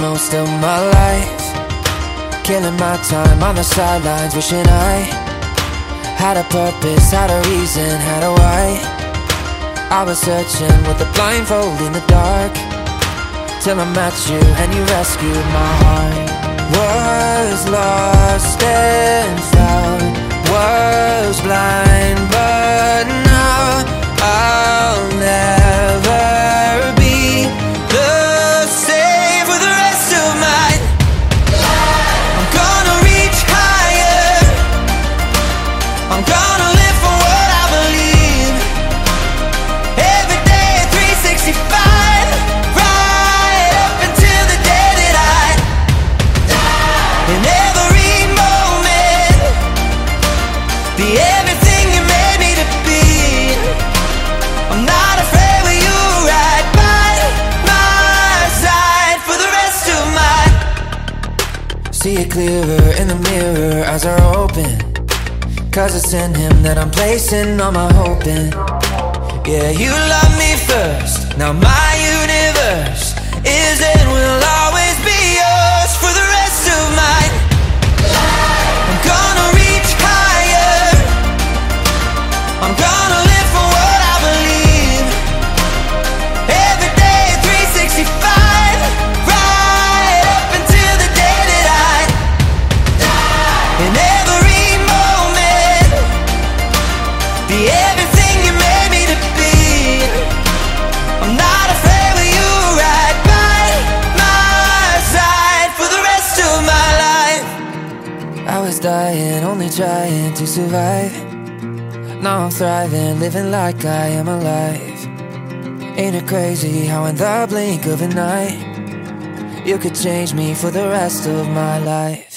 most of my life, killing my time on the sidelines, wishing I had a purpose, had a reason, had a why. I was searching with a blindfold in the dark, till I met you and you rescued my heart. Was lost and found, was blind, but now I'll never be the same for the rest of my life. I'm gonna reach higher, I'm gonna live for what I believe. Every day at 365, right up until the day that I die. In every moment, be everything you made me to be. I'm not afraid with you right by my side for the rest of my. See it clearer in the mirror as I open, 'cause it's in him that I'm placing all my hope in. Yeah, you love me first, now my universe is and will always be yours for the rest of my. I'm gonna reach higher, I'm gonna live for what I believe. Every day at 365, right up until the day that I die. In every moment, be everything you made me to be. I'm not afraid with you right by my side for the rest of my life. I was dying, only trying to survive. Now I'm thriving, living like I am alive. Ain't it crazy how in the blink of an eye, you could change me for the rest of my life.